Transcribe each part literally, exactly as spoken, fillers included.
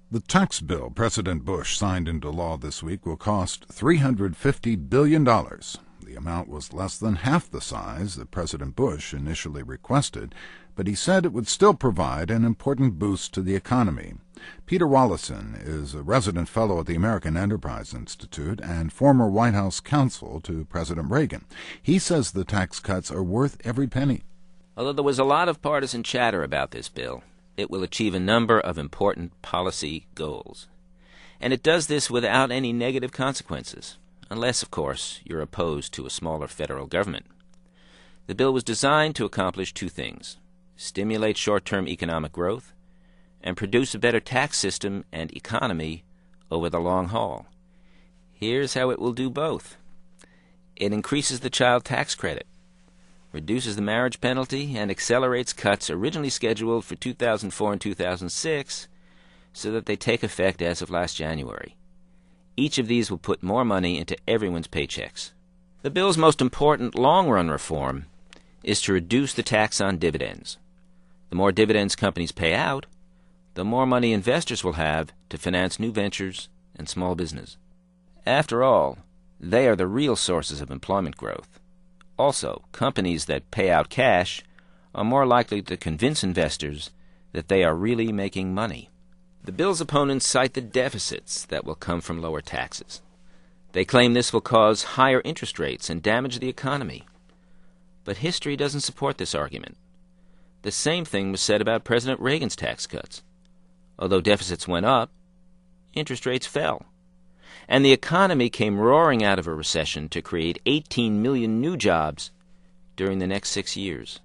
The tax bill President Bush signed into law this week will cost three hundred fifty billion dollars. The amount was less than half the size that President Bush initially requested, but he said it would still provide an important boost to the economy. Peter Wallison is a resident fellow at the American Enterprise Institute and former White House counsel to President Reagan. He says the tax cuts are worth every penny. Although there was a lot of partisan chatter about this bill, it will achieve a number of important policy goals. And it does this without any negative consequences, unless, of course, you're opposed to a smaller federal government. The bill was designed to accomplish two things: stimulate short-term economic growth and produce a better tax system and economy over the long haul. Here's how it will do both. It increases the child tax credit, reduces the marriage penalty, and accelerates cuts originally scheduled for two thousand four and two thousand six so that they take effect as of last January. Each of these will put more money into everyone's paychecks. The bill's most important long-run reform is to reduce the tax on dividends. The more dividends companies pay out, the more money investors will have to finance new ventures and small business. After all, they are the real sources of employment growth. Also, companies that pay out cash are more likely to convince investors that they are really making money. The bill's opponents cite the deficits that will come from lower taxes. They claim this will cause higher interest rates and damage the economy. But history doesn't support this argument. The same thing was said about President Reagan's tax cuts. Although deficits went up, interest rates fell. And the economy came roaring out of a recession to create eighteen million new jobs during the next six years.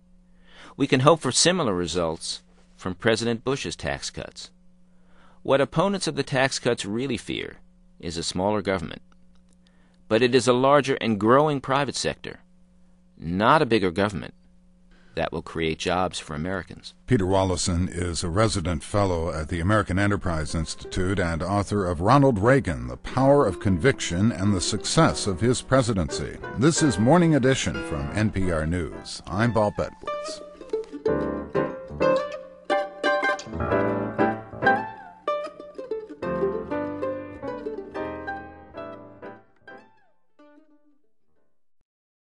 We can hope for similar results from President Bush's tax cuts. What opponents of the tax cuts really fear is a smaller government. But it is a larger and growing private sector, not a bigger government, that will create jobs for Americans. Peter Wallison is a resident fellow at the American Enterprise Institute and author of Ronald Reagan, The Power of Conviction and the Success of His Presidency. This is Morning Edition from N P R News. I'm Bob Edwards.